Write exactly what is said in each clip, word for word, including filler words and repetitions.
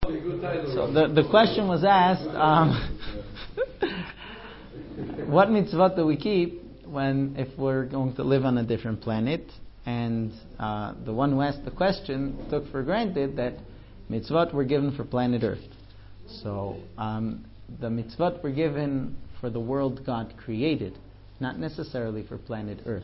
So the, the question was asked, um, what mitzvot do we keep when if we're going to live on a different planet? And uh, the one who asked the question took for granted that mitzvot were given for planet Earth. So um, the mitzvot were given for the world God created, not necessarily for planet Earth.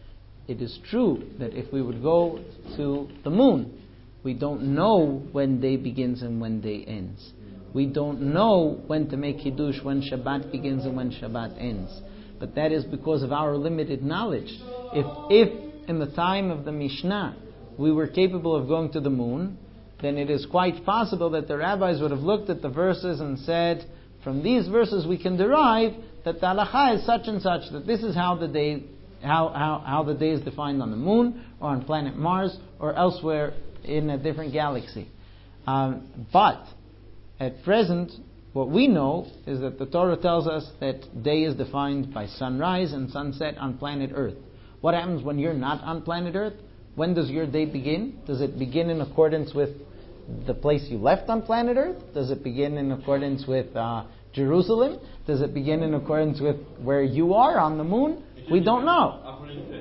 It is true that if we would go to the moon, we don't know when day begins and when day ends. We don't know when to make Kiddush, when Shabbat begins and when Shabbat ends. But that is because of our limited knowledge. If, if in the time of the Mishnah we were capable of going to the moon, then it is quite possible that the rabbis would have looked at the verses and said, from these verses we can derive that the halacha is such and such, that this is how the day how, how, how the day is defined on the moon or on planet Mars or elsewhere in a different galaxy. Um, but at present, what we know is that the Torah tells us that day is defined by sunrise and sunset on planet Earth. What happens when you're not on planet Earth? When does your day begin? Does it begin in accordance with the place you left on planet Earth? Does it begin in accordance with uh, Jerusalem? Does it begin in accordance with where you are on the moon? We don't know.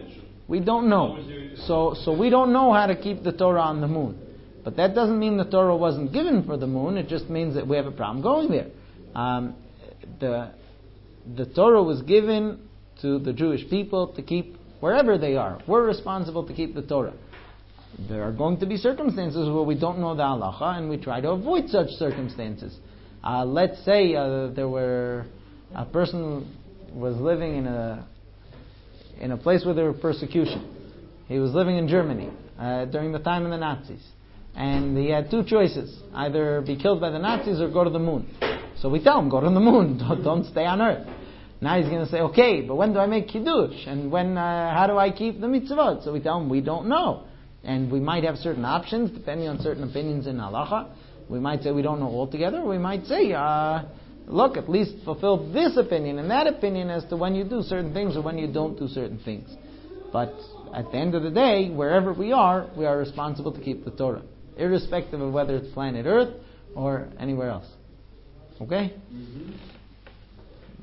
We don't know. So, so we don't know how to keep the Torah on the moon. But that doesn't mean the Torah wasn't given for the moon. It just means that we have a problem going there. Um, the the Torah was given to the Jewish people to keep wherever they are. We're responsible to keep the Torah. There are going to be circumstances where we don't know the halacha, and we try to avoid such circumstances. Uh, let's say uh, there were a person was living in a in a place where there were persecution. He was living in Germany uh, during the time of the Nazis. And he had two choices. Either be killed by the Nazis or go to the moon. So we tell him, go to the moon. Don't, don't stay on Earth. Now he's going to say, okay, but when do I make Kiddush? And when? Uh, how do I keep the mitzvot? So we tell him, we don't know. And we might have certain options depending on certain opinions in halacha. We might say we don't know altogether. We might say, uh, look, at least fulfill this opinion and that opinion as to when you do certain things or when you don't do certain things. But at the end of the day, wherever we are, we are responsible to keep the Torah, irrespective of whether it's planet Earth or anywhere else. Okay? Mm-hmm.